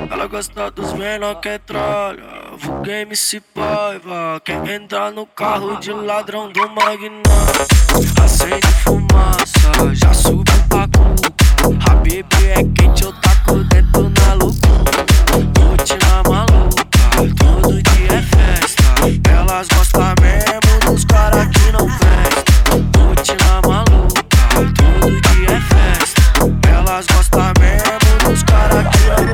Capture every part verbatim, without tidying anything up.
Ela gosta dos menor que é tralha. Vulga M C Paiva. Quer entrar no carro de ladrão do magnata. Acende fumaça, já subiu pra cuca. A bebê é quente, eu taco dentro na loucura. Rotina maluca, todo dia é festa. Elas gostam mesmo dos cara que não presta. Rotina maluca, todo dia é festa. Elas gostam mesmo dos cara que não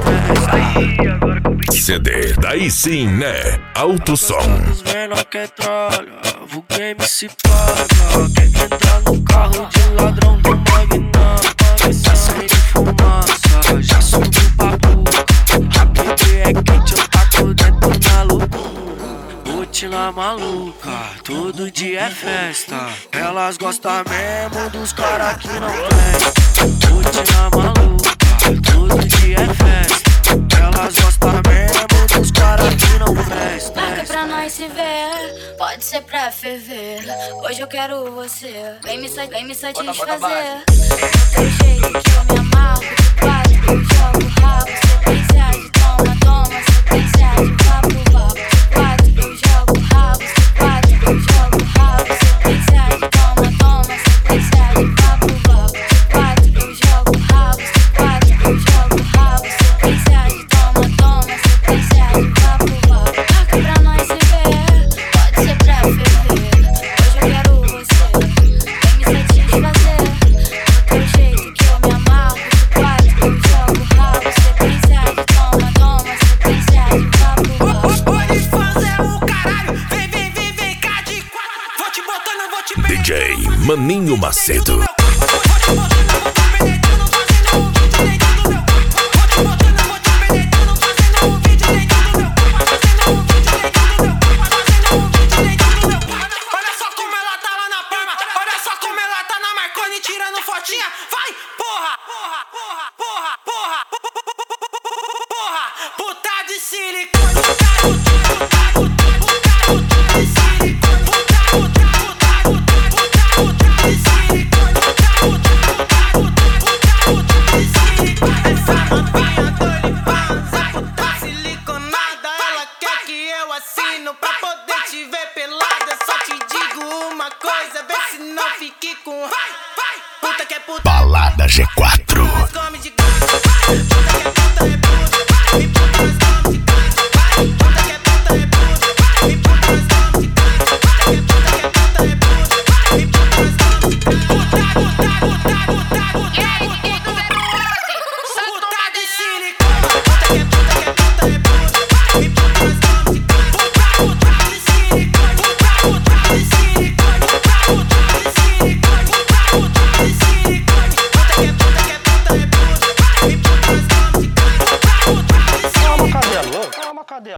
presta. C D, daí sim, né? Alto som. Os menor que é tralha, vulga M C Paiva. Quer entrar no carro de ladrão do magnata. Acende fumaça, já subiu pra cuca. A bebê é quente, eu taco dentro na loucura. Rotina maluca, todo dia é festa. Elas gostam mesmo dos cara que não presta. Rotina maluca, todo dia é festa. Elas gostam mesmo dos cara que não presta. Marca pra nós se ver, pode ser pra ferver. Hoje eu quero você, vem me, sa vem me satisfazer. Do jeito que eu me amarro, de quatro eu jogo rabo. Sequência de toma, toma, sequência de vapo, vapo. De quatro eu jogo rabo, de quatro eu jogo rabo. Sequência de toma, toma, sequência de vapo, vapo. De quatro eu jogo rabo, de quatro eu jogo rabo. Sequência de toma, toma, sequência de vapo, vapo. Marca pra nós se ver, pode ser pra ferver. Hoje eu quero você, vem me satisfazer. Do teu jeito que eu me amarro, de quatro eu jogo rabo. Sequência de toma, toma, sequência de vapo, vapo. Pode fazer o caralho, vem, vem, vem, vem cá de quatro. Vou te botando, vou te D J Maninho Macedo. Vou te botando, vou te penetrando, fazendo um vídeo dentro do meu corpo. Vou te botando, vou te penetrando, fazendo um vídeo dentro do meu corpo. Fazendo um vídeo dentro do meu corpo. Fazendo um vídeo dentro do meu corpo. Olha só como ela tá lá na palma. Olha só como ela tá na Marconi tirando fotinha. Vai, porra, porra, porra, porra, porra, porra, puta de silicone.